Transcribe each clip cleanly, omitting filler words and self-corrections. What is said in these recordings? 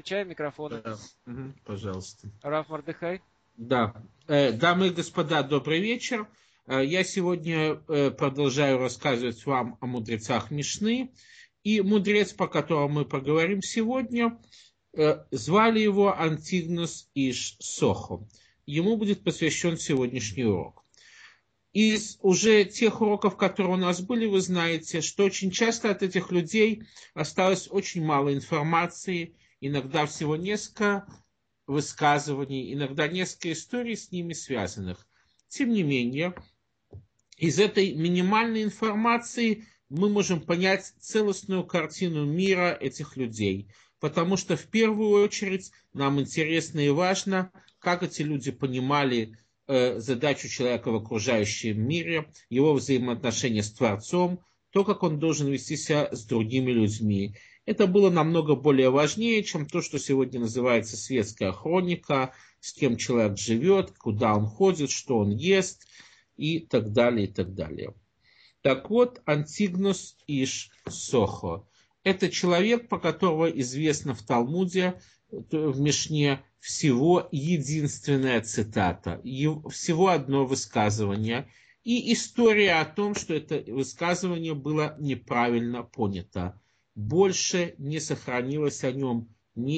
Включаем микрофоны. Да. Пожалуйста. Рав Мордехай. Да. Дамы и господа, добрый вечер. Я сегодня продолжаю рассказывать вам о мудрецах Мишны. И мудрец, по которому мы поговорим сегодня, звали его Антигнус иш Сохо. Ему будет посвящен сегодняшний урок. Из уже тех уроков, которые у нас были, вы знаете, что очень часто от этих людей осталось очень мало информации, иногда всего несколько высказываний, иногда несколько историй с ними связанных. Тем не менее, из этой минимальной информации мы можем понять целостную картину мира этих людей, потому что в первую очередь нам интересно и важно, как эти люди понимали задачу человека в окружающем мире, его взаимоотношения с Творцом, то, как он должен вести себя с другими людьми. Это было намного более важнее, чем то, что сегодня называется светская хроника, с кем человек живет, куда он ходит, что он ест и так далее, и так далее. Так вот, Антигнус иш Сохо. Это человек, по которому известно в Талмуде, в Мишне, всего единственная цитата, всего одно высказывание и история о том, что это высказывание было неправильно понято. Больше не сохранилось о нем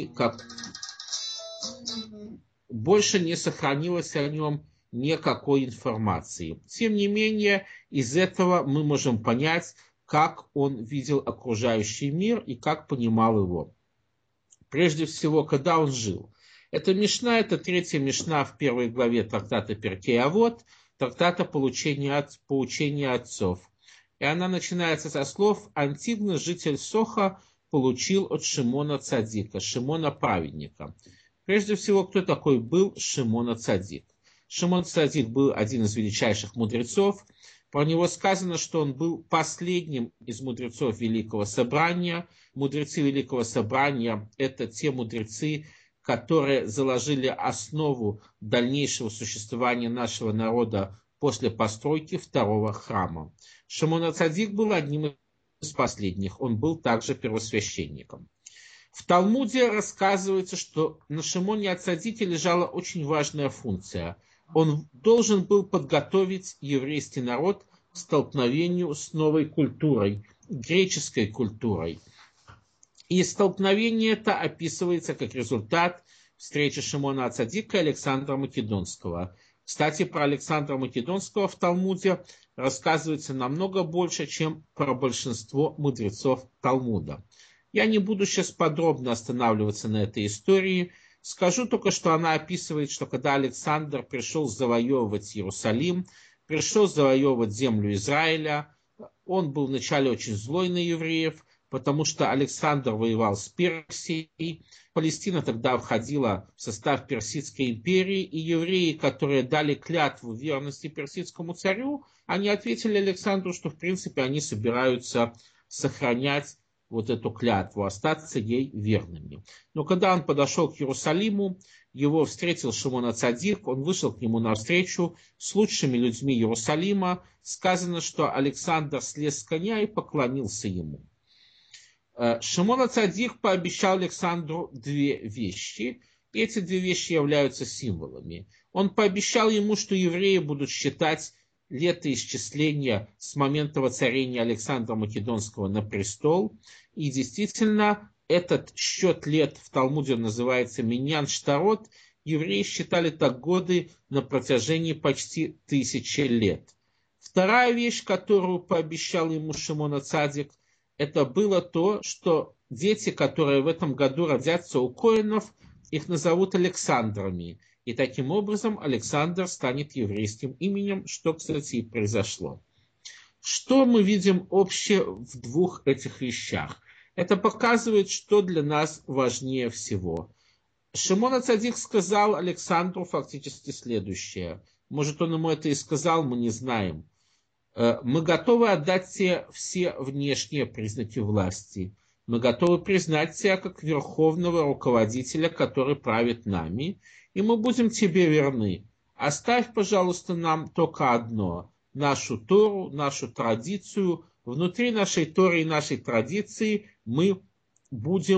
никакой информации. Тем не менее, из этого мы можем понять, как он видел окружающий мир и как понимал его. Прежде всего, когда он жил. Эта Мишна, это третья Мишна в первой главе трактата Перкей Авот, трактата поучения отцов. И она начинается со слов: Антигнус, житель Соха, получил от Шимона Цадика, Шимона праведника. Прежде всего, кто такой был Шимона Цадик? Шимон Цадик был один из величайших мудрецов. Про него сказано, что он был последним из мудрецов Великого Собрания. Мудрецы Великого Собрания – это те мудрецы, которые заложили основу дальнейшего существования нашего народа после постройки второго храма. Шимон Цадик был одним из последних. Он был также первосвященником. В Талмуде рассказывается, что на Шимоне Цадике лежала очень важная функция. Он должен был подготовить еврейский народ к столкновению с новой культурой, греческой культурой. И столкновение это описывается как результат встречи Шимона Цадика и Александра Македонского. Кстати, про Александра Македонского в Талмуде рассказывается намного больше, чем про большинство мудрецов Талмуда. Я не буду сейчас подробно останавливаться на этой истории. Скажу только, что она описывает, что когда Александр пришел завоевывать Иерусалим, пришел завоевывать землю Израиля, он был вначале очень злой на евреев, потому что Александр воевал с Персией. Палестина тогда входила в состав Персидской империи, и евреи, которые дали клятву верности персидскому царю, они ответили Александру, что в принципе они собираются сохранять вот эту клятву, остаться ей верными. Но когда он подошел к Иерусалиму, его встретил Шимон Цадик, он вышел к нему навстречу с лучшими людьми Иерусалима. Сказано, что Александр слез с коня и поклонился ему. Шимон Цадик пообещал Александру две вещи, и эти две вещи являются символами. Он пообещал ему, что евреи будут считать летоисчисления с момента воцарения Александра Македонского на престол. И действительно, этот счет лет в Талмуде называется Миньян Штарот. Евреи считали так годы на протяжении почти 1000 лет. Вторая вещь, которую пообещал ему Шимон Цадик, это было то, что дети, которые в этом году родятся у коэнов, их назовут Александрами. И таким образом Александр станет еврейским именем, что, кстати, и произошло. Что мы видим общее в двух этих вещах? Это показывает, что для нас важнее всего. Шимон Цадик сказал Александру фактически следующее. Может, он ему это и сказал, мы не знаем. Мы готовы отдать тебе все внешние признаки власти. Мы готовы признать тебя как верховного руководителя, который правит нами, и мы будем тебе верны. Оставь, пожалуйста, нам только одно – нашу Тору, нашу традицию. Внутри нашей Торы и нашей традиции мы будем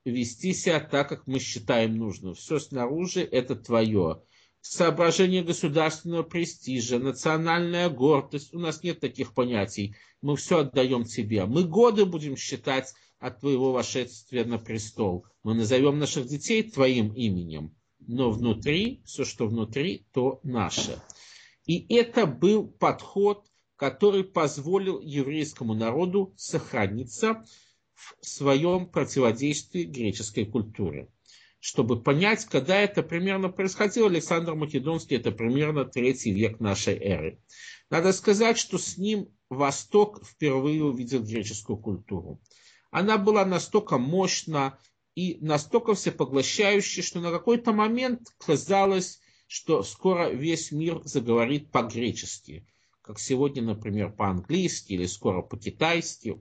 вести себя так, как мы считаем нужным. Все снаружи – это твое. Соображение государственного престижа, национальная гордость. У нас нет таких понятий. Мы все отдаем тебе. Мы годы будем считать от твоего восшествия на престол. Мы назовем наших детей твоим именем. Но внутри, все, что внутри, то наше. И это был подход, который позволил еврейскому народу сохраниться в своем противодействии греческой культуре. Чтобы понять, когда это примерно происходило, Александр Македонский, это примерно 3 век нашей эры. Надо сказать, что с ним Восток впервые увидел греческую культуру. Она была настолько мощна и настолько всепоглощающей, что на какой-то момент казалось, что скоро весь мир заговорит по-гречески, как сегодня, например, по-английски или скоро по-китайски.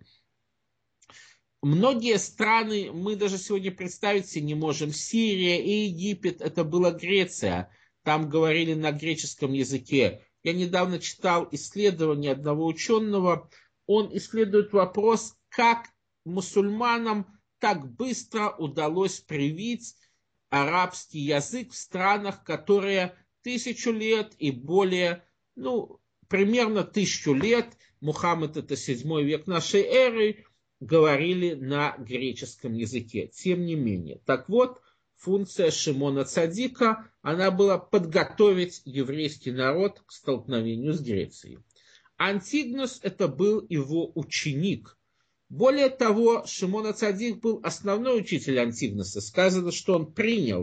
Многие страны мы даже сегодня представить себе не можем. Сирия и Египет – это была Греция. Там говорили на греческом языке. Я недавно читал исследование одного ученого. Он исследует вопрос, как мусульманам так быстро удалось привить арабский язык в странах, которые 1000 лет и более, примерно 1000 лет, Мухаммед это 7 век нашей эры, говорили на греческом языке. Тем не менее. Так вот, функция Шимона Цадика, она была подготовить еврейский народ к столкновению с Грецией. Антигнос это был его ученик. Более того, Шимон Цадик был основной учитель Антигноса. Сказано, что он принял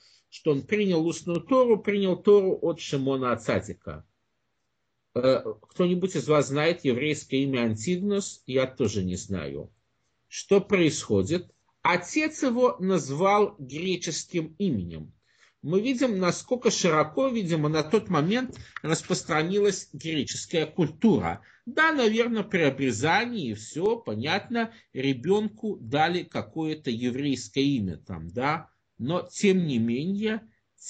устную Тору, принял Тору от Шимона Цадика. Кто-нибудь из вас знает еврейское имя Антигнос? Я тоже не знаю. Что происходит? Отец его назвал греческим именем. Мы видим, насколько широко, видимо, на тот момент распространилась греческая культура. Да, наверное, при обрезании все понятно, ребенку дали какое-то еврейское имя там, да, но тем не менее,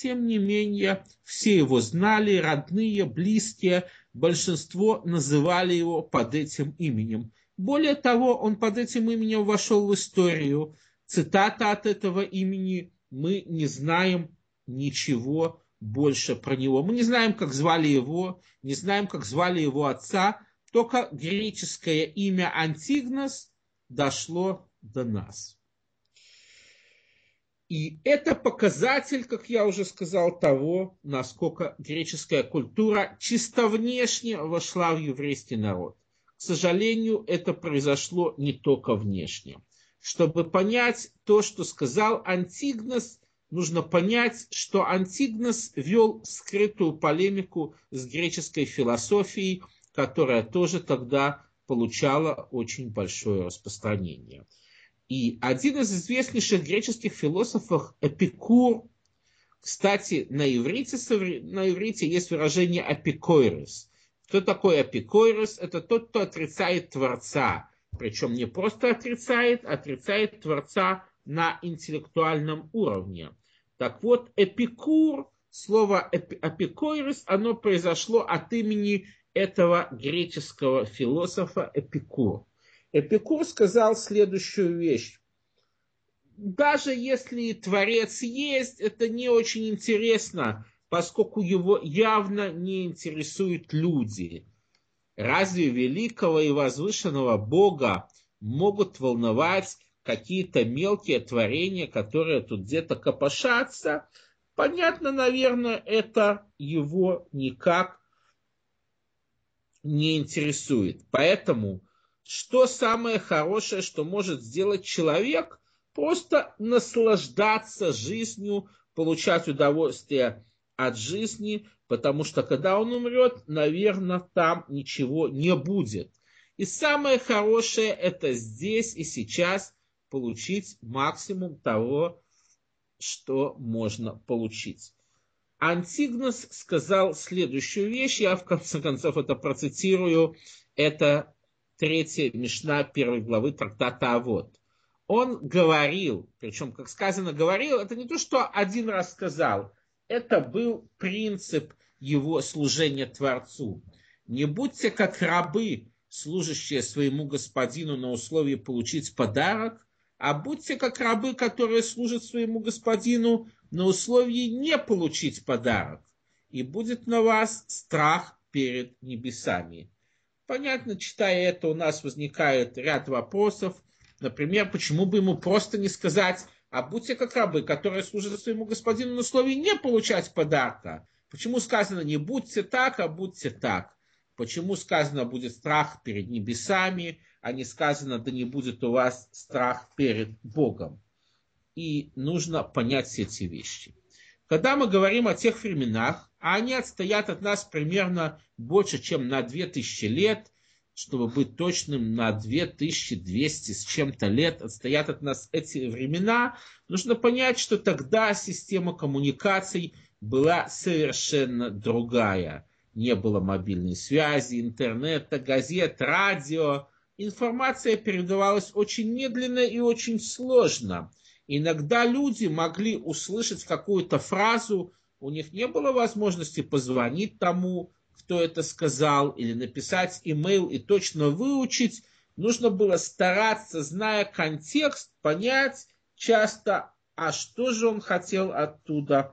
все его знали, родные, близкие, большинство называли его под этим именем. Более того, он под этим именем вошел в историю. Цитата от этого имени, мы не знаем ничего больше про него. Мы не знаем, как звали его, не знаем, как звали его отца, только греческое имя Антигнос дошло до нас. И это показатель, как я уже сказал, того, насколько греческая культура чисто внешне вошла в еврейский народ. К сожалению, это произошло не только внешне. Чтобы понять то, что сказал Антигнос, нужно понять, что Антигнос вел скрытую полемику с греческой философией, которая тоже тогда получала очень большое распространение. И один из известнейших греческих философов Эпикур, кстати, на иврите есть выражение «апикойрос». Кто такой апикойрос? Это тот, кто отрицает Творца. Причем не просто отрицает Творца на интеллектуальном уровне. Так вот, Эпикур, слово апикойрос, оно произошло от имени этого греческого философа Эпикур. Эпикур сказал следующую вещь. Даже если Творец есть, это не очень интересно, поскольку его явно не интересуют люди. Разве великого и возвышенного Бога могут волновать какие-то мелкие творения, которые тут где-то копошатся? Понятно, наверное, это его никак не интересует. Поэтому, что самое хорошее, что может сделать человек? Просто наслаждаться жизнью, получать удовольствие от жизни, потому что когда он умрет, наверное, там ничего не будет. И самое хорошее это здесь и сейчас получить максимум того, что можно получить. Антигнос сказал следующую вещь, я в конце концов это процитирую, это 3 Мишна 1 главы трактата Авот. Он говорил, причем, как сказано, говорил, это не то, что один раз сказал, это был принцип его служения Творцу. Не будьте как рабы, служащие своему господину на условии получить подарок, а будьте как рабы, которые служат своему господину на условии не получить подарок, и будет на вас страх перед небесами. Понятно, читая это, у нас возникает ряд вопросов. Например, почему бы ему просто не сказать, а будьте как рабы, которые служат своему господину на условии не получать подарка. Почему сказано не будьте так, а будьте так? Почему сказано будет страх перед небесами, а не сказано да не будет у вас страх перед Богом? И нужно понять все эти вещи. Когда мы говорим о тех временах, а они отстоят от нас примерно больше, чем на 2000 лет, чтобы быть точным, на 2200 с чем-то лет отстоят от нас эти времена, нужно понять, что тогда система коммуникаций была совершенно другая. Не было мобильной связи, интернета, газет, радио. Информация передавалась очень медленно и очень сложно. Иногда люди могли услышать какую-то фразу, у них не было возможности позвонить тому, кто это сказал, или написать имейл и точно выучить. Нужно было стараться, зная контекст, понять часто, а что же он хотел оттуда,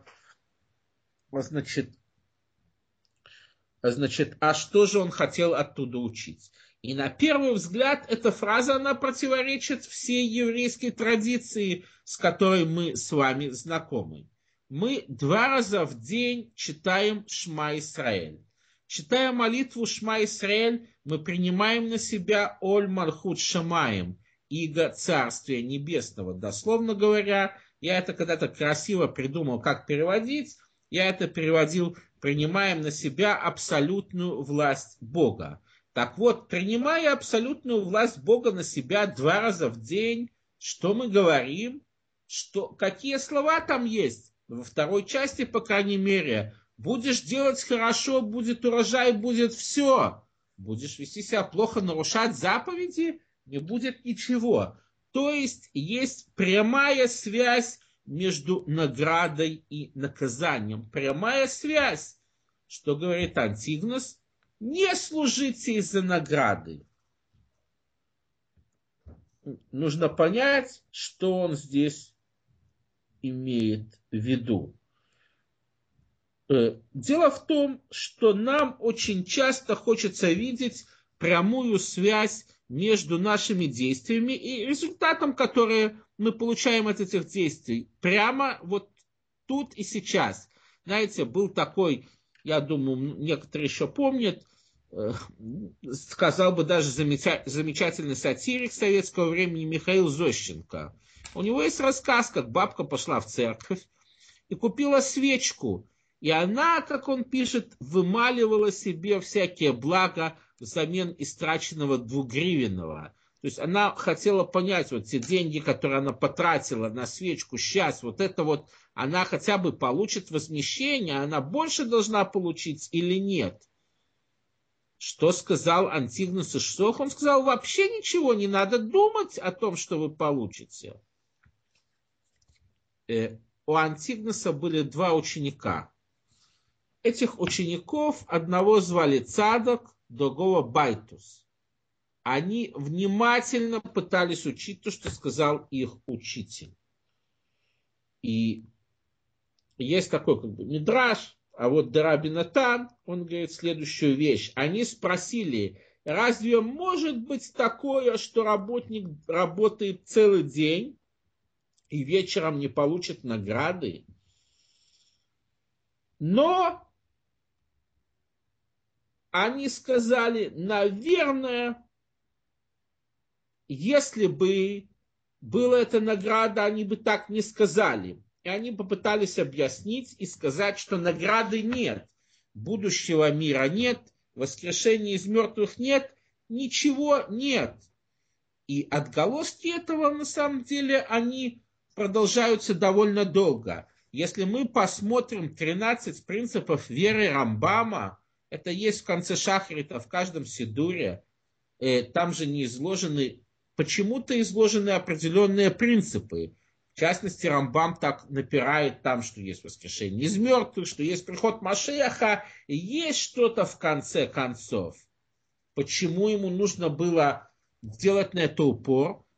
а что же он хотел оттуда учить. И на первый взгляд эта фраза, она противоречит всей еврейской традиции, с которой мы с вами знакомы. Мы 2 раза в день читаем Шма Исраэль. Читая молитву Шма Исраэль, мы принимаем на себя Оль Малхут Шамаем, иго Царствия Небесного. Дословно говоря, я это когда-то красиво придумал, как переводить. Я это переводил: принимаем на себя абсолютную власть Бога. Так вот, принимая абсолютную власть Бога на себя 2 раза в день, что мы говорим? Какие слова там есть? Во второй части, по крайней мере, будешь делать хорошо, будет урожай, будет все. Будешь вести себя плохо, нарушать заповеди, не будет ничего. То есть прямая связь между наградой и наказанием. Прямая связь. Что говорит Антигнос? Не служите из-за награды. Нужно понять, что он здесь имеет в виду. Дело в том, что нам очень часто хочется видеть прямую связь между нашими действиями и результатом, который мы получаем от этих действий. Прямо вот тут и сейчас. Знаете, был такой, я думаю, некоторые еще помнят, сказал бы даже замечательный сатирик советского времени Михаил Зощенко. У него есть рассказ, как бабка пошла в церковь и купила свечку. И она, как он пишет, вымаливала себе всякие блага взамен истраченного 2-гривенного. То есть она хотела понять, вот те деньги, которые она потратила на свечку сейчас, вот это вот, она хотя бы получит возмещение, она больше должна получить или нет. Что сказал Антигнос Ишсох? Он сказал, вообще ничего, не надо думать о том, что вы получите. У Антигноса были 2 ученика. Этих учеников одного звали Цадок, другого Байтус. Они внимательно пытались учить то, что сказал их учитель. И есть такой мидраш, а вот Раби Натан, он говорит следующую вещь. Они спросили, разве может быть такое, что работник работает целый день и вечером не получит награды? Но они сказали, наверное, если бы была эта награда, они бы так не сказали. И они попытались объяснить и сказать, что награды нет, будущего мира нет, воскрешения из мертвых нет, ничего нет. И отголоски этого, на самом деле, они продолжаются довольно долго. Если мы посмотрим 13 принципов веры Рамбама, это есть в конце Шахрита, в каждом Сидуре, там же не изложены, почему-то изложены определенные принципы. В частности, Рамбам так напирает там, что есть воскрешение из мертвых, что есть приход Машеха, и есть что-то в конце концов. Почему ему нужно было сделать на это упор?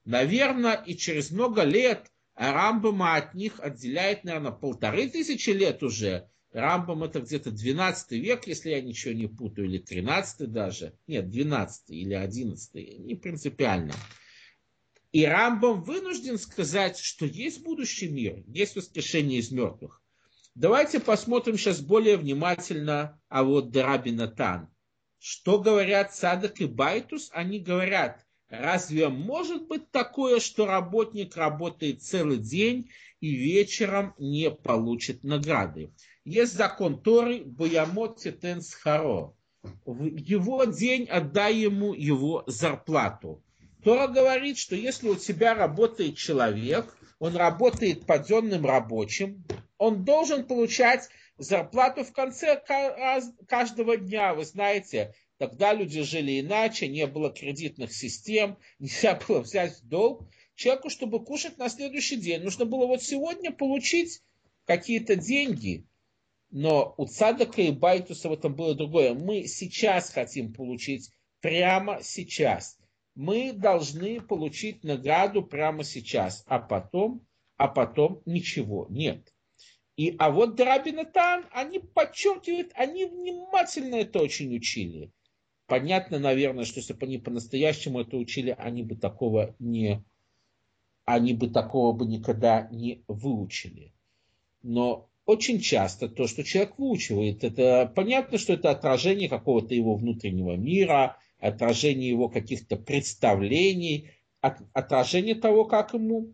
Наверное, и через много лет Рамбама от них отделяет, наверное, 1500 лет уже. Рамбам это где-то 12 век, если я ничего не путаю, или 13 даже. Нет, 12 или 11, не принципиально. И Рамбам вынужден сказать, что есть будущий мир, есть воскрешение из мертвых. Давайте посмотрим сейчас более внимательно а вот Раби Натан. Что говорят Цадок и Байтус? Они говорят, разве может быть такое, что работник работает целый день и вечером не получит награды? Есть закон Торы «Боямот титен схаро». В его день отдай ему его зарплату. Тора говорит, что если у тебя работает человек, он работает паденным рабочим, он должен получать зарплату в конце каждого дня. Вы знаете, тогда люди жили иначе, не было кредитных систем, нельзя было взять в долг. Человеку, чтобы кушать на следующий день, нужно было вот сегодня получить какие-то деньги. Но у Цадока и Байтуса в этом было другое. Мы сейчас хотим получить прямо сейчас. Мы должны получить награду прямо сейчас, а потом ничего нет. А вот Раби Натан, они подчеркивают, они внимательно это очень учили. Понятно, наверное, что если бы они по-настоящему это учили, они бы такого бы никогда не выучили. Но очень часто то, что человек выучивает, это понятно, что это отражение какого-то его внутреннего мира, отражение его каких-то представлений, отражение того, как ему,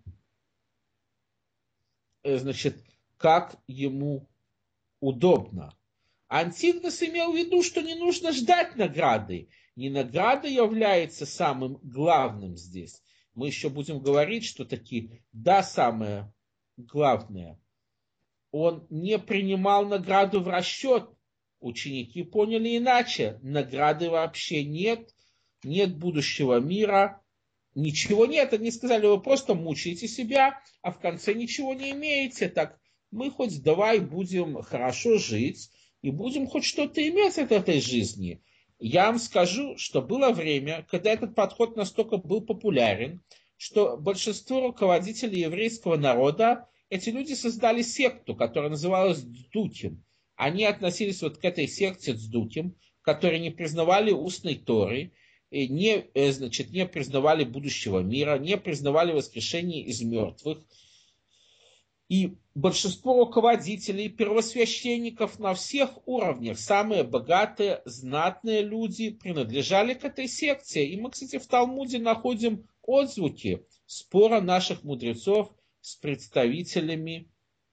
как ему удобно. Антигнос имел в виду, что не нужно ждать награды. Не награда является самым главным здесь. Мы еще будем говорить, что таки, да, самое главное. Он не принимал награду в расчет. Ученики поняли иначе. Награды вообще нет. Нет будущего мира. Ничего нет. Они сказали, вы просто мучаете себя, а в конце ничего не имеете. Так мы хоть давай будем хорошо жить и будем хоть что-то иметь от этой жизни. Я вам скажу, что было время, когда этот подход настолько был популярен, что большинство руководителей еврейского народа, эти люди создали секту, которая называлась Дздутим. Они относились вот к этой секте Дздутим, которые не признавали устной Торы, не признавали будущего мира, не признавали воскрешение из мертвых. И большинство руководителей, первосвященников на всех уровнях, самые богатые, знатные люди, принадлежали к этой секте. И мы, кстати, в Талмуде находим отзвуки спора наших мудрецов с представителями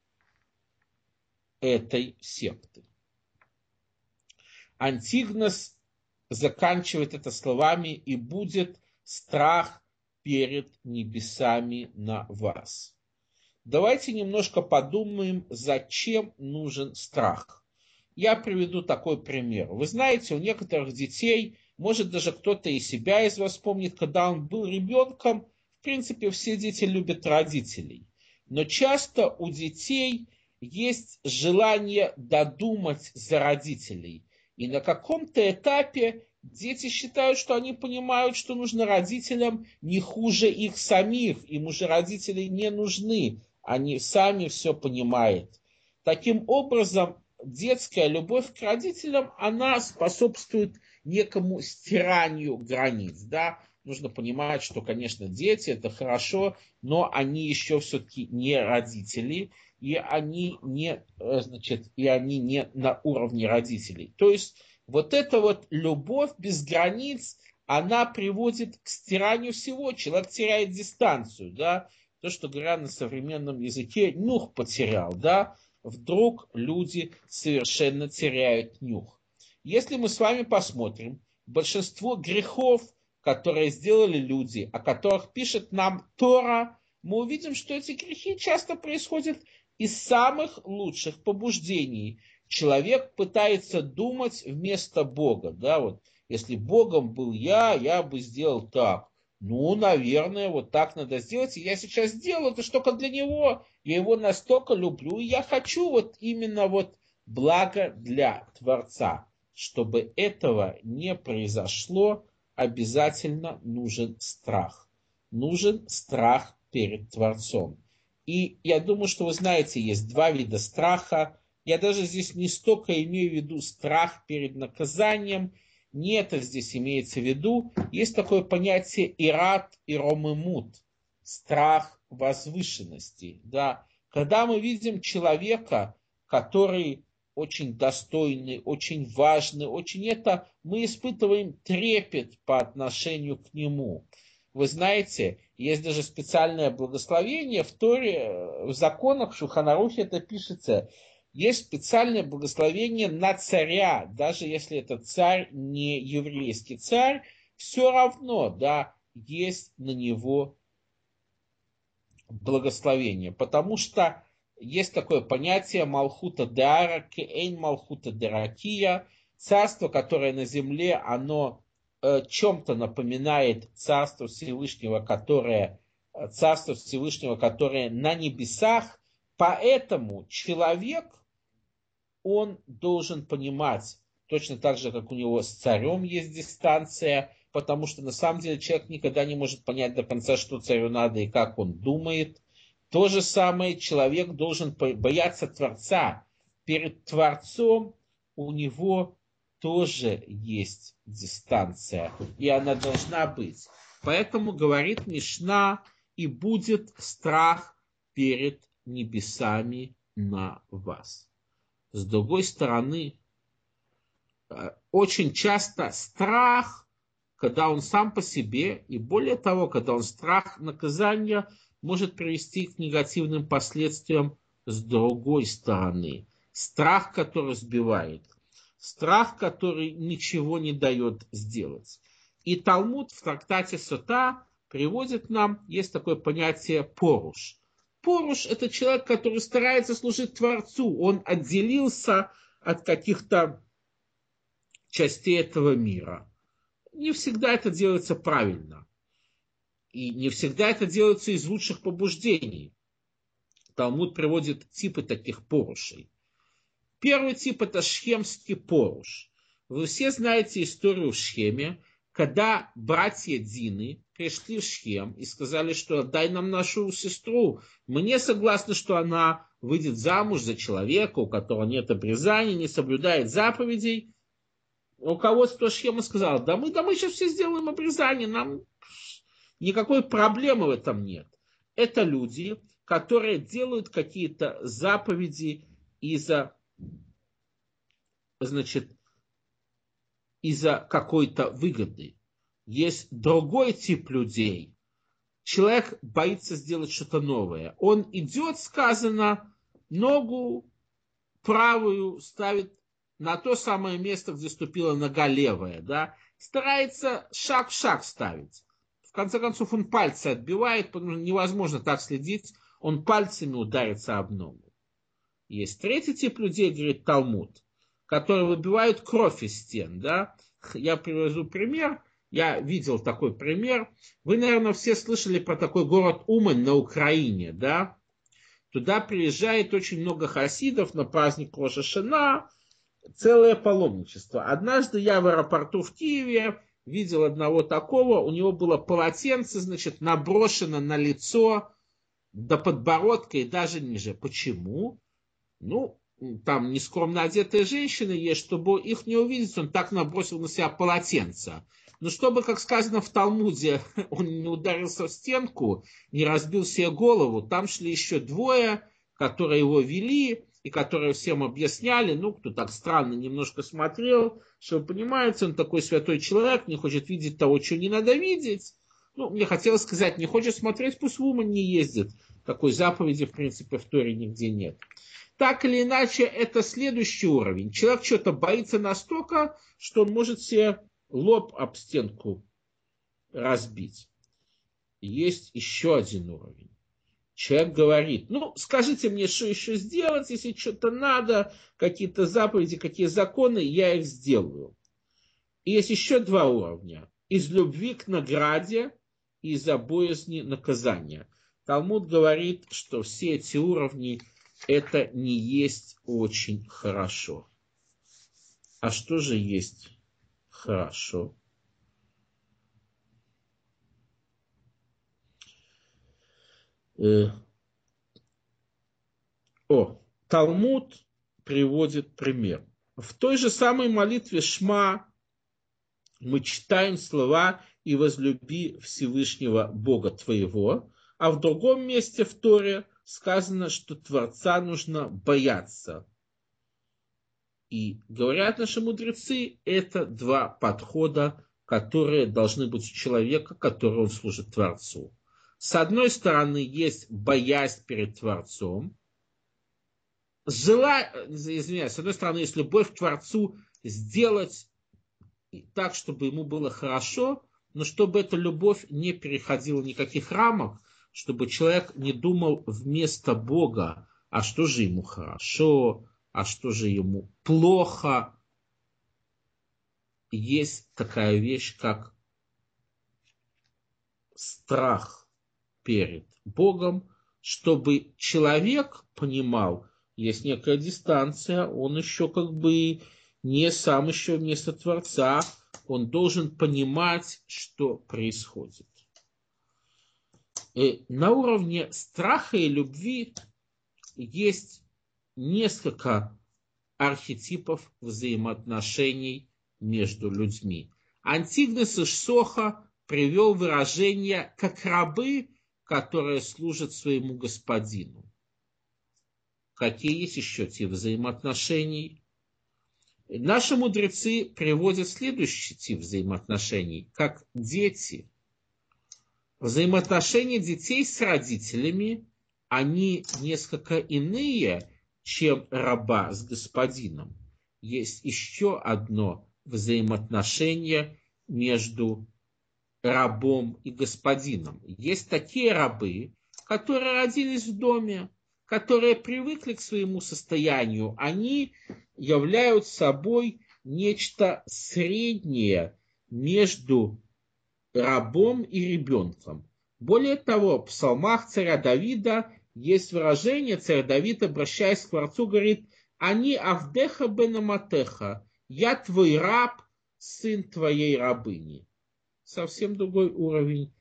этой секты. Антигнос заканчивает это словами: «И будет страх перед небесами на вас». Давайте немножко подумаем, зачем нужен страх. Я приведу такой пример. Вы знаете, у некоторых детей, может даже кто-то из себя из вас помнит, когда он был ребенком, в принципе, все дети любят родителей. Но часто у детей есть желание додумать за родителей. И на каком-то этапе дети считают, что они понимают, что нужно родителям не хуже их самих. Им уже родители не нужны. Они сами все понимают. Таким образом, детская любовь к родителям, она способствует некому стиранию границ. Да? Нужно понимать, что, конечно, дети это хорошо, но они еще все-таки не родители, и они не на уровне родителей. То есть вот эта вот любовь без границ, она приводит к стиранию всего. Человек теряет дистанцию, да. То, что говорят на современном языке, нюх потерял, да. Вдруг люди совершенно теряют нюх. Если мы с вами посмотрим, большинство грехов, которые сделали люди, о которых пишет нам Тора, мы увидим, что эти грехи часто происходят из самых лучших побуждений. Человек пытается думать вместо Бога. Да, вот, если Богом был я бы сделал так. Ну, наверное, вот так надо сделать. И я сейчас делаю это только для него. Я его настолько люблю. И я хочу вот именно вот благо для Творца. Чтобы этого не произошло, обязательно нужен страх. нужен страх перед Творцом. И я думаю, что вы знаете, есть два вида страха. Я даже здесь не столько имею в виду страх перед наказанием, не это здесь имеется в виду. Есть такое понятие ират и ромымут, страх возвышенности. Да? Когда мы видим человека, который очень достойный, очень важный, очень это, мы испытываем трепет по отношению к нему. Вы знаете, есть даже специальное благословение в Торе, в законах, в Шулхан Арухе это пишется. Есть специальное благословение на царя, даже если это царь не еврейский царь, все равно, да, есть на него благословение, потому что есть такое понятие Малхута Деара, Кейн Малхута Деракия, царство, которое на земле, оно чем-то напоминает царство Всевышнего, которое на небесах, поэтому человек, он должен понимать, точно так же, как у него с царем есть дистанция, потому что на самом деле человек никогда не может понять до конца, что царю надо и как он думает. То же самое человек должен бояться Творца. Перед Творцом у него тоже есть дистанция, и она должна быть. Поэтому говорит Мишна, и будет страх перед небесами на вас. С другой стороны, очень часто страх, когда он сам по себе, и более того, когда он страх наказания, может привести к негативным последствиям с другой стороны. Страх, который сбивает. Страх, который ничего не дает сделать. И Талмуд в трактате Сота приводит нам, есть такое понятие поруш. Поруш – это человек, который старается служить Творцу. Он отделился от каких-то частей этого мира. Не всегда это делается правильно. И не всегда это делается из лучших побуждений. Талмуд приводит типы таких порушей. Первый тип – это шхемский поруш. Вы все знаете историю в Шхеме, когда братья Дины пришли в Шхем и сказали, что дай нам нашу сестру. Мы не согласны, что она выйдет замуж за человека, у которого нет обрезания, не соблюдает заповедей. Руководство Шхема сказало, да мы сейчас все сделаем обрезание, нам никакой проблемы в этом нет. Это люди, которые делают какие-то заповеди из-за какой-то выгоды. Есть другой тип людей. Человек боится сделать что-то новое. Он идет, сказано, ногу правую ставит на то самое место, где ступила нога левая. Да? Старается шаг в шаг ставить. В конце концов, он пальцы отбивает, потому что невозможно так следить. Он пальцами ударится об ногу. Есть третий тип людей, говорит Талмуд, которые выбивают кровь из стен. Да? Я привожу пример. Я видел такой пример. Вы, наверное, все слышали про такой город Умань на Украине. Да? Туда приезжает очень много хасидов на праздник Роша Шана. Целое паломничество. Однажды я в аэропорту в Киеве видел одного такого. У него было полотенце, наброшено на лицо до подбородка и даже ниже. Почему? Там нескромно одетые женщины есть, чтобы их не увидеть, он так набросил на себя полотенце. Но чтобы, как сказано в Талмуде, он не ударился в стенку, не разбил себе голову, там шли еще двое, которые его вели и которые всем объясняли, кто так странно немножко смотрел, что вы понимаете, он такой святой человек, не хочет видеть того, чего не надо видеть. Мне хотелось сказать, не хочет смотреть, пусть в Умань не ездит. Такой заповеди, в принципе, в Торе нигде нет. Так или иначе, это следующий уровень. Человек что-то боится настолько, что он может себе лоб об стенку разбить. Есть еще один уровень. Человек говорит, скажите мне, что еще сделать, если что-то надо, какие-то заповеди, какие законы, я их сделаю. И есть еще два уровня. Из любви к награде и из-за боязни наказания. Талмуд говорит, что все эти уровни это не есть очень хорошо. А что же есть хорошо? Талмуд приводит пример. В той же самой молитве Шма мы читаем слова «И возлюби Всевышнего Бога твоего», а в другом месте в Торе сказано, что Творца нужно бояться. И говорят наши мудрецы, это два подхода, которые должны быть у человека, который он служит Творцу. С одной стороны, есть боязнь перед Творцом. С одной стороны, есть любовь к Творцу сделать так, чтобы ему было хорошо, но чтобы эта любовь не переходила никаких рамок, чтобы человек не думал вместо Бога, а что же ему хорошо, а что же ему плохо. Есть такая вещь, как страх перед Богом, чтобы человек понимал, есть некая дистанция, он еще как бы не сам еще вместо Творца, он должен понимать, что происходит. И на уровне страха и любви есть несколько архетипов взаимоотношений между людьми. Антигнес из Соха привел выражение «как рабы, которые служат своему господину». Какие есть еще те взаимоотношений? Наши мудрецы приводят следующий тип взаимоотношений, как дети. Взаимоотношения детей с родителями, они несколько иные, чем раба с господином. Есть еще одно взаимоотношение между рабом и господином. Есть такие рабы, которые родились в доме, которые привыкли к своему состоянию, они являются собой нечто среднее между рабом и ребенком. Более того, в псалмах царя Давида есть выражение, царь Давид, обращаясь к Творцу, говорит: «Они авдеха бен аматеха, я твой раб, сын твоей рабыни». Совсем другой уровень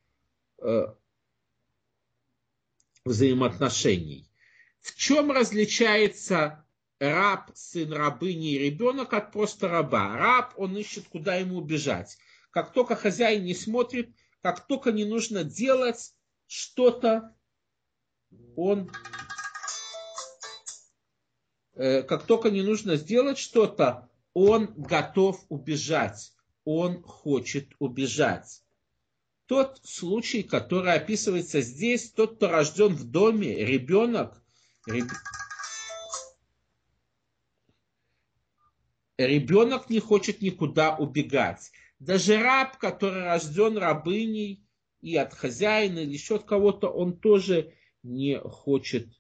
взаимоотношений. В чем различается раб, сын рабыни и ребенок от просто раба? Раб, он ищет, куда ему убежать. Как только хозяин не смотрит, как только не нужно делать что-то, он готов убежать, он хочет убежать. Тот случай, который описывается здесь, тот, кто рожден в доме, ребенок не хочет никуда убегать. Даже раб, который рожден рабыней и от хозяина, или еще от кого-то, он тоже не хочет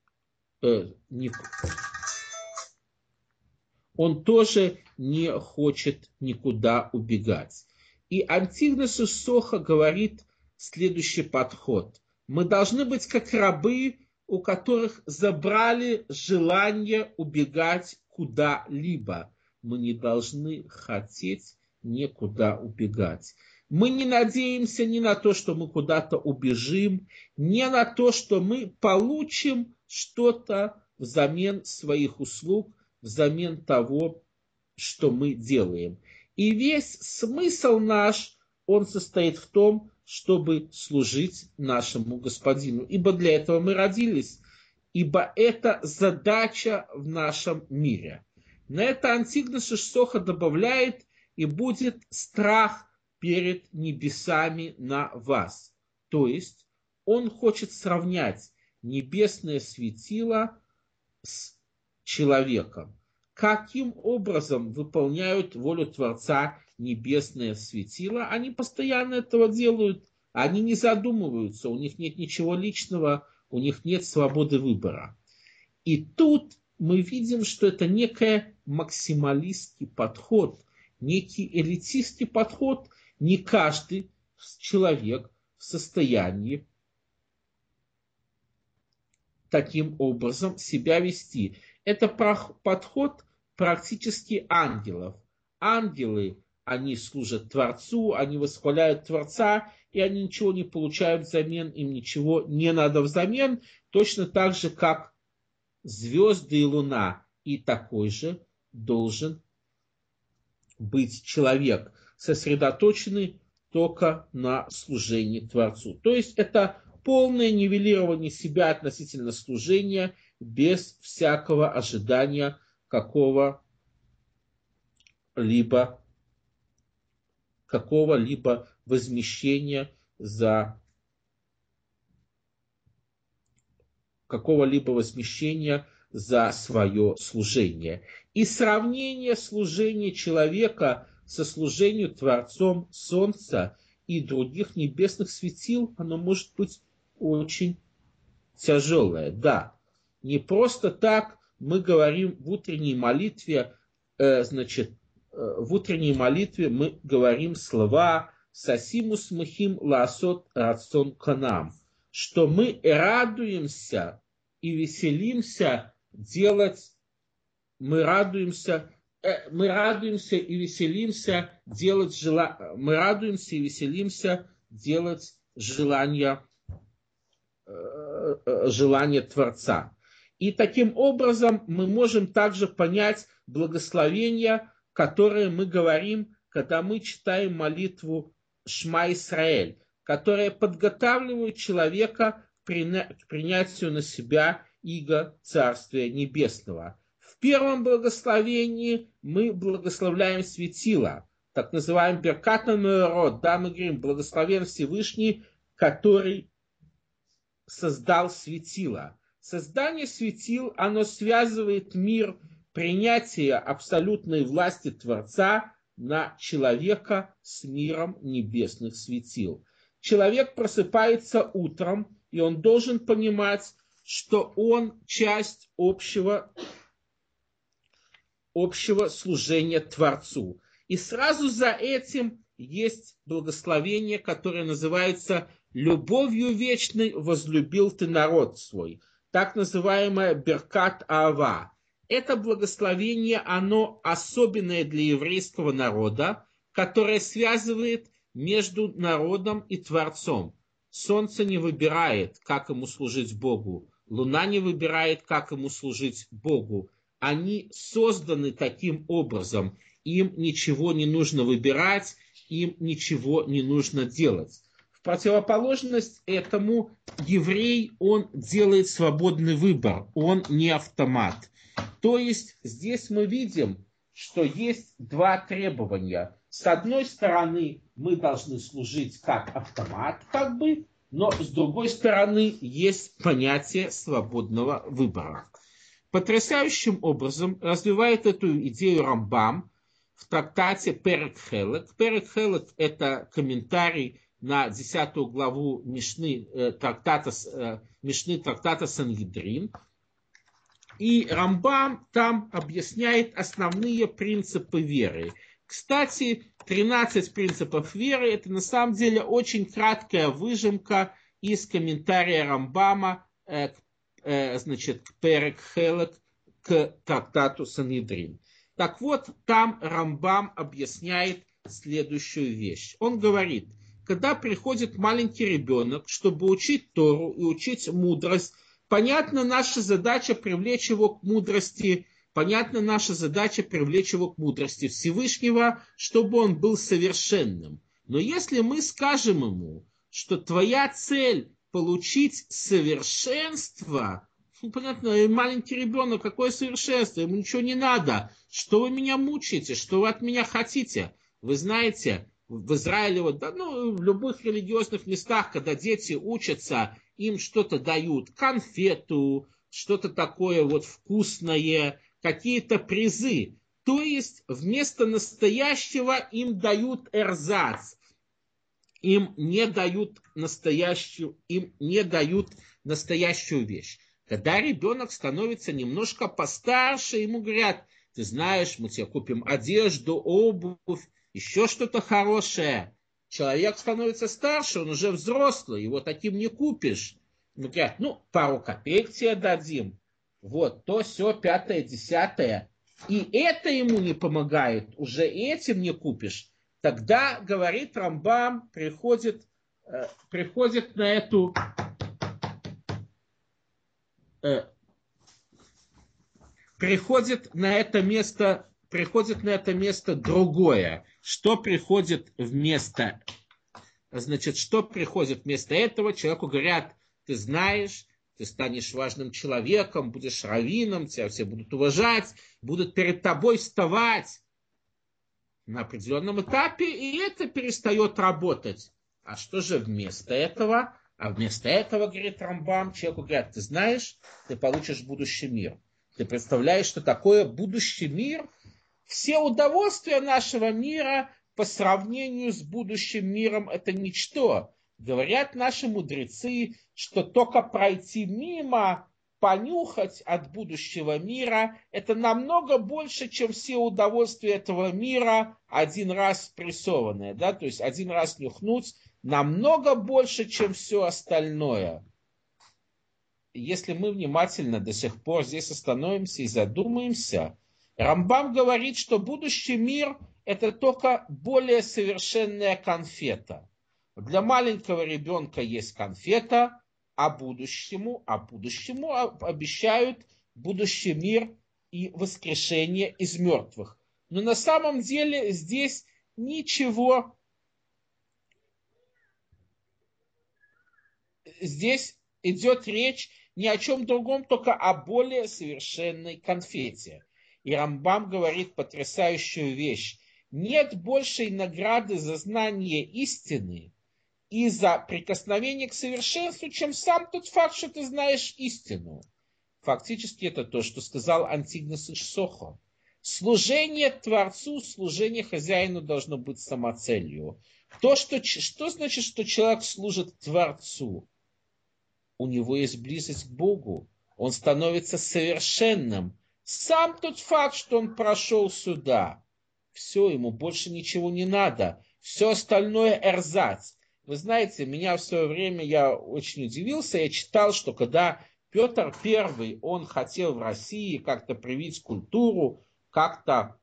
никуда убегать. И Антигнес из Соха говорит следующий подход. Мы должны быть как рабы, у которых забрали желание убегать куда-либо. Мы не должны хотеть никуда убегать. Мы не надеемся ни на то, что мы куда-то убежим, ни на то, что мы получим что-то взамен своих услуг, взамен того, что мы делаем. И весь смысл наш, он состоит в том, чтобы служить нашему Господину. Ибо для этого мы родились. Ибо это задача в нашем мире. На это Антигнес из Соха добавляет: и будет страх перед небесами на вас. То есть он хочет сравнять небесное светило с человеком. Каким образом выполняют волю Творца небесное светило? Они постоянно этого делают. Они не задумываются, у них нет ничего личного, у них нет свободы выбора. И тут мы видим, что это некий максималистский подход, некий элитистский подход. Не каждый человек в состоянии таким образом себя вести. Это подход практически ангелов. Ангелы, они служат Творцу, они восхваляют Творца, и они ничего не получают взамен, им ничего не надо взамен, точно так же, как звезды и луна. И такой же должен быть человек, сосредоточенный только на служении Творцу. То есть это полное нивелирование себя относительно служения без всякого ожидания какого-либо возмещения за свое служение. И сравнение служения человека со служением Творцом Солнца и других небесных светил, оно может быть очень тяжелое. Да, не просто так мы говорим в утренней молитве, в утренней молитве мы говорим слова «Сасиму смахим лаасот рацон канам», что мы радуемся и веселимся делать, мы радуемся и веселимся делать желание Творца. И таким образом мы можем также понять благословение, которое мы говорим, когда мы читаем молитву Шма Исраэль, которая подготавливает человека к принятию на себя иго Царствия Небесного. В первом благословении мы благословляем светила, так называемый Беркат Меорот, да, мы говорим, благословен Всевышний, который создал светила. Создание светил, оно связывает мир принятия абсолютной власти Творца на человека с миром небесных светил. Человек просыпается утром, и он должен понимать, что он часть общего служения Творцу. И сразу за этим есть благословение, которое называется «Любовью вечной возлюбил ты народ свой», так называемое Беркат Аава. Это благословение, оно особенное для еврейского народа, которое связывает между народом и Творцом. Солнце не выбирает, как ему служить Богу. Луна не выбирает, как ему служить Богу. Они созданы таким образом. Им ничего не нужно выбирать, им ничего не нужно делать. В противоположность этому еврей, он делает свободный выбор, он не автомат. То есть здесь мы видим, что есть два требования. С одной стороны, мы должны служить как автомат, как бы, но с другой стороны, есть понятие свободного выбора. Потрясающим образом развивает эту идею Рамбам в трактате Перек Хелек. Перек Хелек – это комментарий на 10 главу Мишны трактата Сангедрин. И Рамбам там объясняет основные принципы веры. Кстати, 13 принципов веры – это на самом деле очень краткая выжимка из комментария Рамбама к Перек Хелек, к трактату Сангедрин. Так вот, там Рамбам объясняет следующую вещь. Он говорит, когда приходит маленький ребенок, чтобы учить Тору и учить мудрость, понятна наша задача привлечь его к мудрости, Всевышнего, чтобы он был совершенным. Но если мы скажем ему, что твоя цель получить совершенство, понятно, маленький ребенок, какое совершенство, ему ничего не надо. Что вы меня мучаете, что вы от меня хотите? Вы знаете, в Израиле, в любых религиозных местах, когда дети учатся, им что-то дают, конфету, что-то такое вкусное, какие-то призы. То есть вместо настоящего им дают эрзац. Им не дают настоящую вещь. Когда ребенок становится немножко постарше, ему говорят, ты знаешь, мы тебе купим одежду, обувь, еще что-то хорошее. Человек становится старше, он уже взрослый, его таким не купишь. Ему говорят, пару копеек тебе дадим. То, сё, 5-е, 10-е. И это ему не помогает, уже этим не купишь. Тогда, говорит Рамбам, приходит приходит на эту приходит на это место другое. Что приходит вместо? Значит, что приходит вместо этого? Человеку говорят: ты знаешь, ты станешь важным человеком, будешь раввином, тебя все будут уважать, будут перед тобой вставать на определенном этапе, и это перестает работать. А что же вместо этого? А вместо этого, говорит Рамбам, человеку говорят: ты знаешь, ты получишь будущий мир. Ты представляешь, что такое будущий мир? Все удовольствия нашего мира по сравнению с будущим миром — это ничто. Говорят наши мудрецы, что только пройти мимо, понюхать от будущего мира — это намного больше, чем все удовольствия этого мира один раз спрессованные. Да? То есть один раз нюхнуть намного больше, чем все остальное. Если мы внимательно до сих пор здесь остановимся и задумаемся, Рамбам говорит, что будущий мир — это только более совершенная конфета. Для маленького ребенка есть конфета, а будущему обещают будущий мир и воскрешение из мертвых. Но на самом деле здесь ничего, здесь идет речь ни о чем другом, только о более совершенной конфете. И Рамбам говорит потрясающую вещь: нет большей награды за знание истины и за прикосновение к совершенству, чем сам тот факт, что ты знаешь истину. Фактически это то, что сказал Антигнос из Сохо. Служение Творцу, служение хозяину должно быть самоцелью. Что значит, что человек служит Творцу? У него есть близость к Богу, он становится совершенным. Сам тот факт, что он прошел сюда, все, ему больше ничего не надо. Все остальное эрзац. Вы знаете, меня в свое время, я очень удивился, я читал, что когда Петр I, он хотел в России как-то привить культуру, как-то,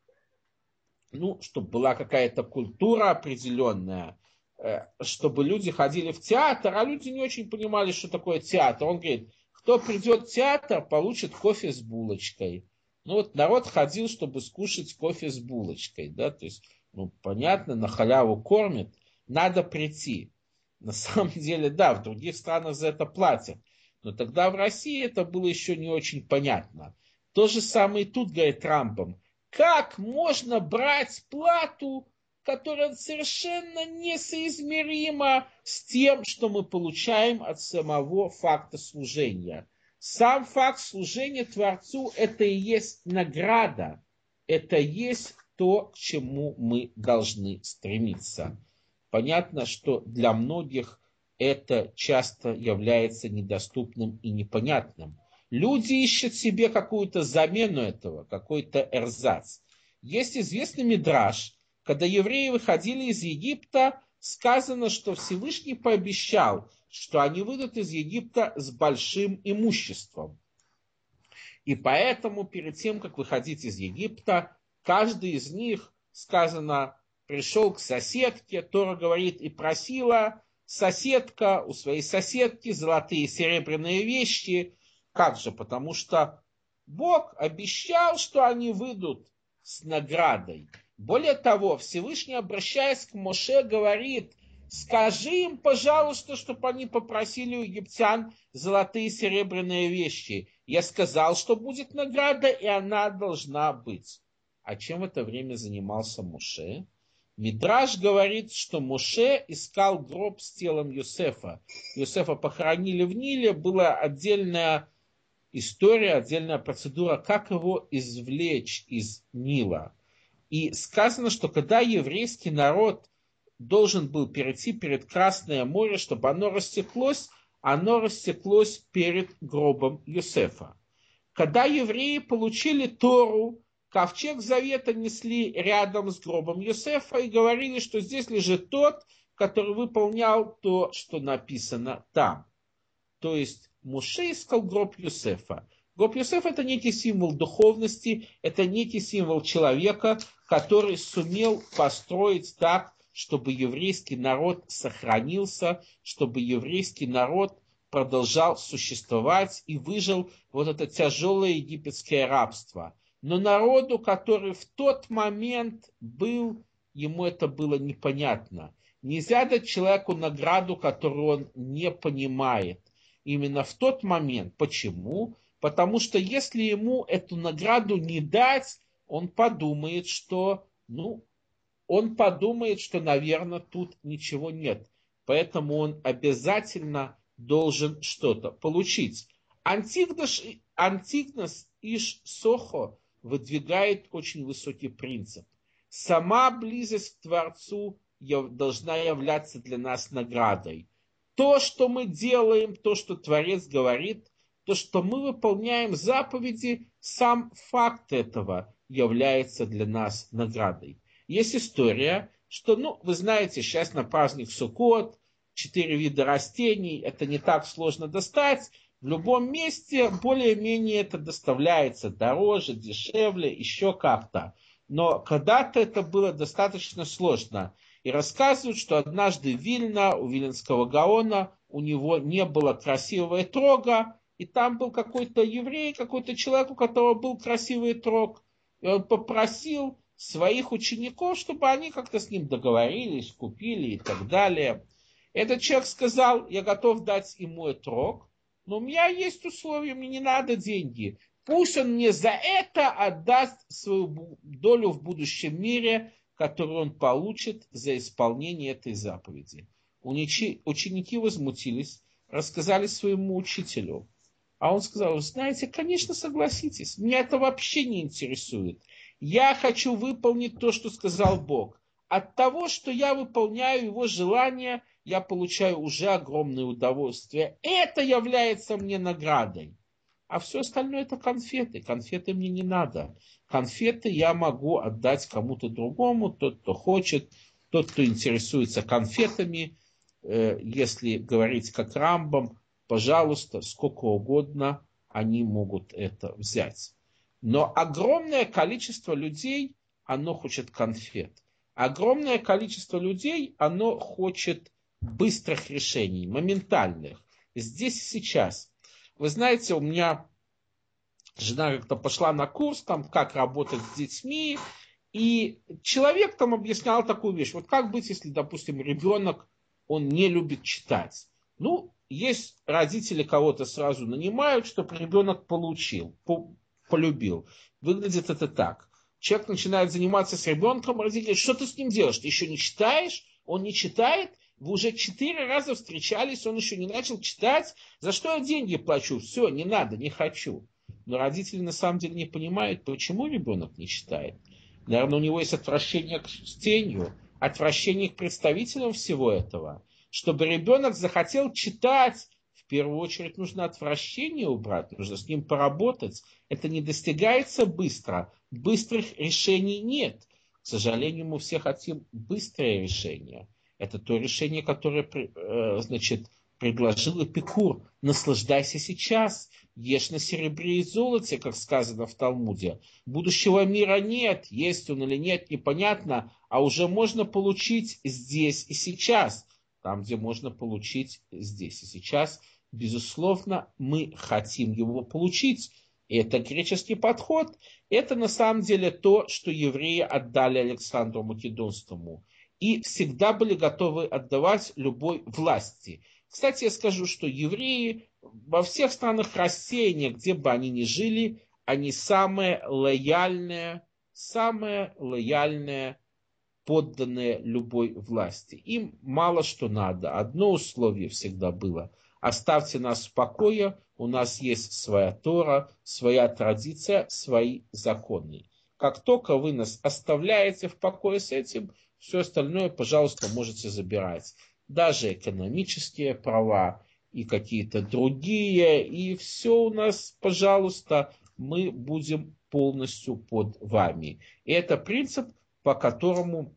чтобы была какая-то культура определенная, чтобы люди ходили в театр, а люди не очень понимали, что такое театр. Он говорит: кто придет в театр, получит кофе с булочкой. Народ ходил, чтобы скушать кофе с булочкой. Да? То есть, понятно, на халяву кормят, надо прийти. На самом деле, да, в других странах за это платят. Но тогда в России это было еще не очень понятно. То же самое и тут, говорит Рамбам. Как можно брать плату, которая совершенно несоизмерима с тем, что мы получаем от самого факта служения? Сам факт служения Творцу — это и есть награда, это и есть то, к чему мы должны стремиться. Понятно, что для многих это часто является недоступным и непонятным. Люди ищут себе какую-то замену этого, какой-то эрзац. Есть известный мидраш, когда евреи выходили из Египта, сказано, что Всевышний пообещал, что они выйдут из Египта с большим имуществом. И поэтому перед тем, как выходить из Египта, каждый из них, сказано, пришел к соседке, Тора говорит, и просила соседка у своей соседки золотые и серебряные вещи. Как же? Потому что Бог обещал, что они выйдут с наградой. Более того, Всевышний, обращаясь к Моше, говорит: скажи им, пожалуйста, чтобы они попросили у египтян золотые и серебряные вещи. Я сказал, что будет награда, и она должна быть. А чем в это время занимался Моше? Мидраш говорит, что Моше искал гроб с телом Йосефа. Йосефа похоронили в Ниле, была отдельная история, отдельная процедура, как его извлечь из Нила. И сказано, что когда еврейский народ должен был перейти перед Красное море, чтобы оно растеклось перед гробом Йосефа. Когда евреи получили Тору, ковчег завета несли рядом с гробом Йосефа и говорили, что здесь лежит тот, который выполнял то, что написано там. То есть Моше искал гроб Йосефа. Гроб Йосефа — это некий символ духовности, это некий символ человека, который сумел построить так, чтобы еврейский народ сохранился, чтобы еврейский народ продолжал существовать и выжил вот это тяжелое египетское рабство. Но народу, который в тот момент был, ему это было непонятно. Нельзя дать человеку награду, которую он не понимает. Именно в тот момент. Почему? Потому что если ему эту награду не дать, он подумает, что, наверное, тут ничего нет. Поэтому он обязательно должен что-то получить. Антигнос Иш Сохо выдвигает очень высокий принцип. Сама близость к Творцу должна являться для нас наградой. То, что мы делаем, то, что Творец говорит, то, что мы выполняем заповеди, сам факт этого является для нас наградой. Есть история, что, вы знаете, сейчас на праздник Суккот 4 вида растений, это не так сложно достать. В любом месте более-менее это доставляется дороже, дешевле, еще как-то. Но когда-то это было достаточно сложно. И рассказывают, что однажды в Вильно, у Виленского Гаона, у него не было красивого этрога, и там был какой-то еврей, какой-то человек, у которого был красивый этрог. И он попросил своих учеников, чтобы они как-то с ним договорились, купили и так далее. Этот человек сказал: я готов дать ему этрог, но у меня есть условия, мне не надо деньги. Пусть он мне за это отдаст свою долю в будущем мире, которую он получит за исполнение этой заповеди. Ученики возмутились, рассказали своему учителю. А он сказал: знаете, конечно, согласитесь, меня это вообще не интересует. Я хочу выполнить то, что сказал Бог. От того, что я выполняю его желание, я получаю уже огромное удовольствие. Это является мне наградой. А все остальное это конфеты. Конфеты мне не надо. Конфеты я могу отдать кому-то другому, тот, кто хочет, тот, кто интересуется конфетами. Если говорить как Рамбам, пожалуйста, сколько угодно они могут это взять. Но огромное количество людей, оно хочет конфет. Огромное количество людей, оно хочет быстрых решений, моментальных. Здесь и сейчас. Вы знаете, у меня жена как-то пошла на курс, там, как работать с детьми, и человек там объяснял такую вещь. Вот как быть, если, допустим, ребенок, он не любит читать? Есть родители, кого-то сразу нанимают, чтобы ребенок полюбил. Выглядит это так. Человек начинает заниматься с ребенком, родители: что ты с ним делаешь? Ты еще не читаешь? Он не читает? Вы уже 4 раза встречались, он еще не начал читать. За что я деньги плачу? Все, не надо, не хочу. Но родители на самом деле не понимают, почему ребенок не читает. Наверное, у него есть отвращение к чтению, отвращение к представителям всего этого. Чтобы ребенок захотел читать, в первую очередь нужно отвращение убрать, нужно с ним поработать. Это не достигается быстро. Быстрых решений нет. К сожалению, мы все хотим быстрое решение. Это то решение, которое, предложил Эпикур. Наслаждайся сейчас. Ешь на серебре и золоте, как сказано в Талмуде. Будущего мира нет. Есть он или нет, непонятно. А уже можно получить здесь и сейчас. Там, где можно получить здесь и сейчас, безусловно, мы хотим его получить. И это греческий подход. Это на самом деле то, что евреи отдали Александру Македонскому. И всегда были готовы отдавать любой власти. Кстати, я скажу, что евреи во всех странах рассеяния, где бы они ни жили, они самые лояльные подданные любой власти. Им мало что надо. Одно условие всегда было: оставьте нас в покое, у нас есть своя Тора, своя традиция, свои законы. Как только вы нас оставляете в покое с этим, все остальное, пожалуйста, можете забирать. Даже экономические права и какие-то другие. И все у нас, пожалуйста, мы будем полностью под вами. И это принцип, по которому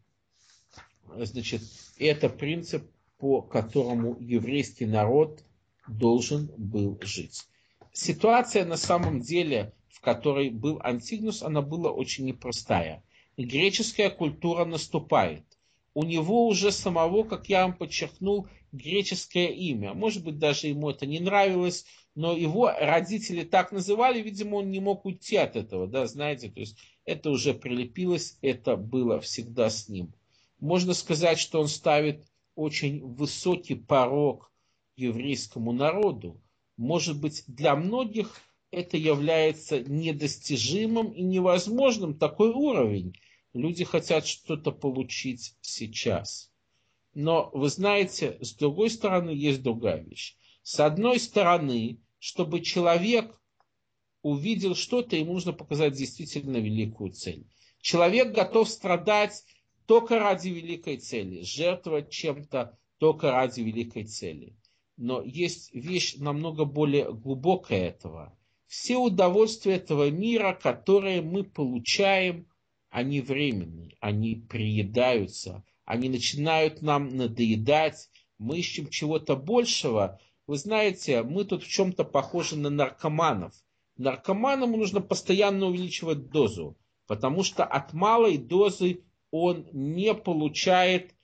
еврейский народ должен был жить. Ситуация на самом деле, в которой был Антигнус, она была очень непростая. И греческая культура наступает. у него уже самого, как я вам подчеркнул, греческое имя. Может быть, даже ему это не нравилось, но его родители так называли, видимо, он не мог уйти от этого, да, знаете, то есть это уже прилепилось, это было всегда с ним. Можно сказать, что он ставит очень высокий порог еврейскому народу. Может быть, для многих это является недостижимым и невозможным такой уровень. Люди хотят что-то получить сейчас. Но, вы знаете, с другой стороны, есть другая вещь. С одной стороны, чтобы человек увидел что-то, ему нужно показать действительно великую цель. Человек готов страдать только ради великой цели, жертвовать чем-то только ради великой цели. Но есть вещь намного более глубокая этого. Все удовольствия этого мира, которые мы получаем, они временные, они приедаются, они начинают нам надоедать, мы ищем чего-то большего. Вы знаете, мы тут в чем-то похожи на наркоманов. Наркоманам нужно постоянно увеличивать дозу, потому что от малой дозы он не получает,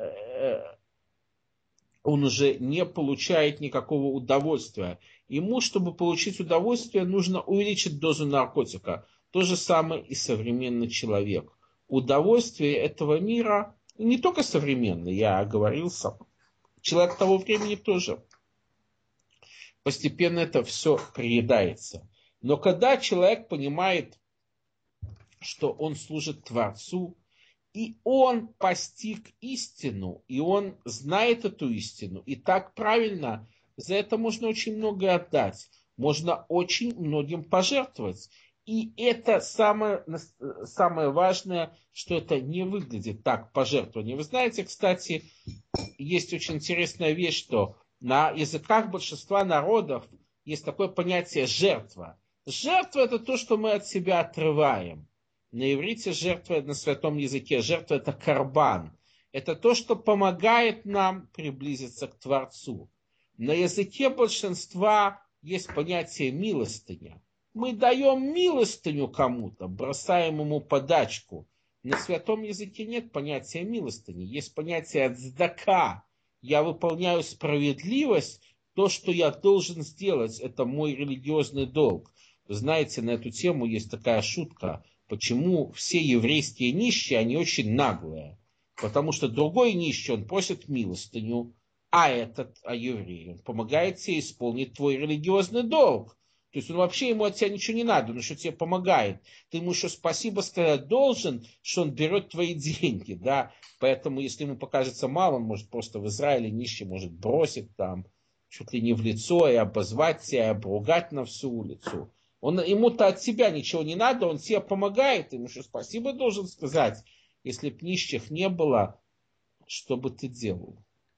он уже не получает никакого удовольствия. Ему, чтобы получить удовольствие, нужно увеличить дозу наркотика. То же самое и современный человек. Удовольствие этого мира, не только современный, я оговорился, человек того времени тоже. Постепенно это все приедается. Но когда человек понимает, что он служит Творцу, и он постиг истину, и он знает эту истину, и так правильно, за это можно очень многое отдать, можно очень многим пожертвовать. И это самое важное, что это не выглядит так, пожертвование. Вы знаете, кстати, есть очень интересная вещь, что на языках большинства народов есть такое понятие жертва. Жертва – это то, что мы от себя отрываем. На иврите жертва, на святом языке, жертва – это карбан. Это то, что помогает нам приблизиться к Творцу. На языке большинства есть понятие милостыня. Мы даем милостыню кому-то, бросаем ему подачку. На святом языке нет понятия милостыни, есть понятие цдака. Я выполняю справедливость, то, что я должен сделать, это мой религиозный долг. Вы знаете, на эту тему есть такая шутка, почему все еврейские нищие, они очень наглые. Потому что другой нищий, он просит милостыню, а еврей, он помогает тебе исполнить твой религиозный долг. То есть он вообще, ему от тебя ничего не надо, он еще тебе помогает. Ты ему еще спасибо сказать должен, что он берет твои деньги. Да? Поэтому, если ему покажется мало, он может просто в Израиле нищий может бросить там, чуть ли не в лицо, и обозвать тебя, и обругать на всю улицу. Ему-то от тебя ничего не надо, он тебе помогает, ему еще спасибо должен сказать. Если б нищих не было, что бы ты делал?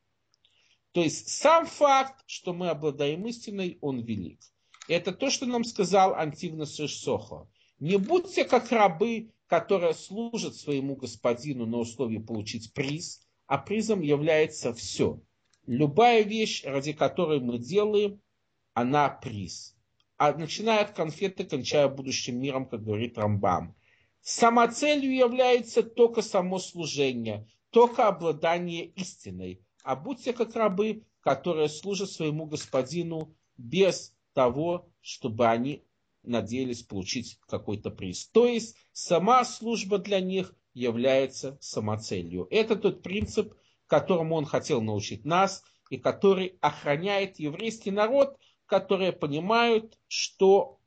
То есть сам факт, что мы обладаем истиной, он велик. Это то, что нам сказал Антигнос из Сохо. Не будьте как рабы, которые служат своему господину на условии получить приз, а призом является все. Любая вещь, ради которой мы делаем, она приз. А начиная от конфеты, кончая будущим миром, как говорит Рамбам. Самоцелью является только само служение, только обладание истиной. А будьте как рабы, которые служат своему господину без того, чтобы они надеялись получить какой-то приз. То есть сама служба для них является самоцелью. Это тот принцип, которому он хотел научить нас, и который охраняет еврейский народ, которые понимают, что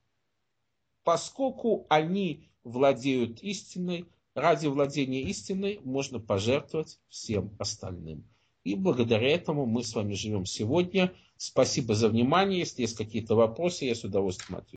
поскольку они владеют истиной, ради владения истиной можно пожертвовать всем остальным. И благодаря этому мы с вами живем сегодня. Спасибо за внимание. Если есть какие-то вопросы, я с удовольствием отвечу.